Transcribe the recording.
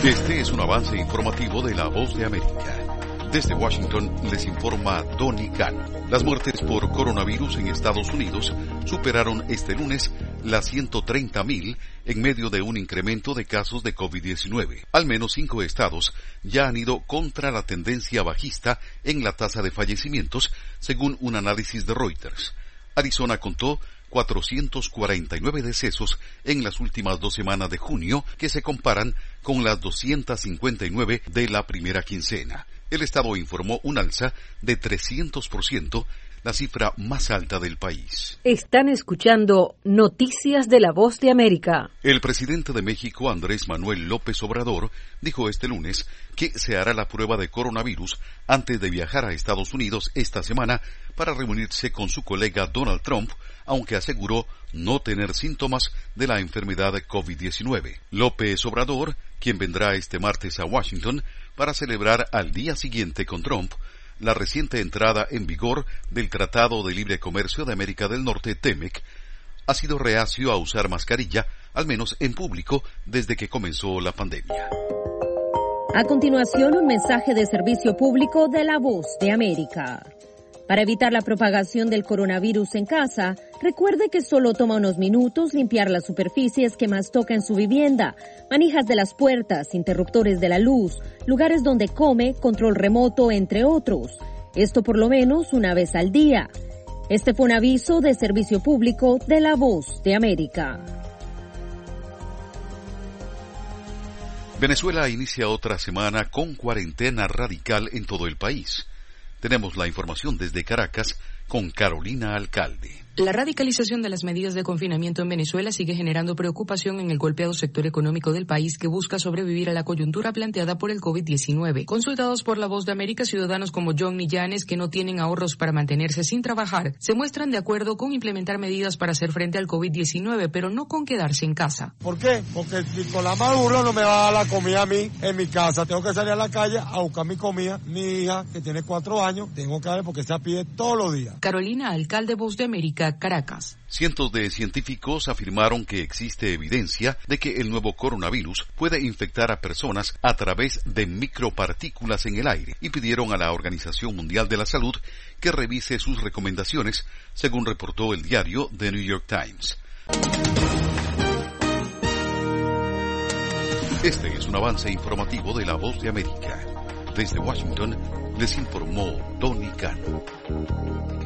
Este es un avance informativo de La Voz de América. Desde Washington les informa Donny Cano. Las muertes por coronavirus en Estados Unidos superaron este lunes las 130,000 en medio de un incremento de casos de COVID-19. Al menos 5 estados ya han ido contra la tendencia bajista en la tasa de fallecimientos, según un análisis de Reuters. Arizona contó 449 decesos en las últimas 2 semanas de junio, que se comparan con las 259 de la primera quincena. El estado informó un alza de 300%, la cifra más alta del país. Están escuchando Noticias de La Voz de América. El presidente de México, Andrés Manuel López Obrador, dijo este lunes que se hará la prueba de coronavirus antes de viajar a Estados Unidos esta semana para reunirse con su colega Donald Trump, aunque aseguró no tener síntomas de la enfermedad COVID-19. López Obrador, quien vendrá este martes a Washington para celebrar al día siguiente con Trump la reciente entrada en vigor del Tratado de Libre Comercio de América del Norte, TEMEC, ha sido reacio a usar mascarilla, al menos en público, desde que comenzó la pandemia. A continuación, un mensaje de servicio público de La Voz de América. Para evitar la propagación del coronavirus en casa, recuerde que solo toma unos minutos limpiar las superficies que más toca en su vivienda, manijas de las puertas, interruptores de la luz, lugares donde come, control remoto, entre otros. Esto por lo menos una vez al día. Este fue un aviso de servicio público de La Voz de América. Venezuela inicia otra semana con cuarentena radical en todo el país. Tenemos la información desde Caracas con Carolina Alcalde. La radicalización de las medidas de confinamiento en Venezuela sigue generando preocupación en el golpeado sector económico del país que busca sobrevivir a la coyuntura planteada por el COVID-19. Consultados por La Voz de América, ciudadanos como John Millanes, que no tienen ahorros para mantenerse sin trabajar, se muestran de acuerdo con implementar medidas para hacer frente al COVID-19, pero no con quedarse en casa. ¿Por qué? Porque si con la madura no me va a dar la comida a mí en mi casa. Tengo que salir a la calle a buscar mi comida. Mi hija, que tiene 4 años, tengo que darle porque se pide todos los días. Carolina Alcalde, Voz de América, Caracas. Cientos de científicos afirmaron que existe evidencia de que el nuevo coronavirus puede infectar a personas a través de micropartículas en el aire y pidieron a la Organización Mundial de la Salud que revise sus recomendaciones, según reportó el diario The New York Times. Este es un avance informativo de La Voz de América. Desde Washington les informó Donny Cano.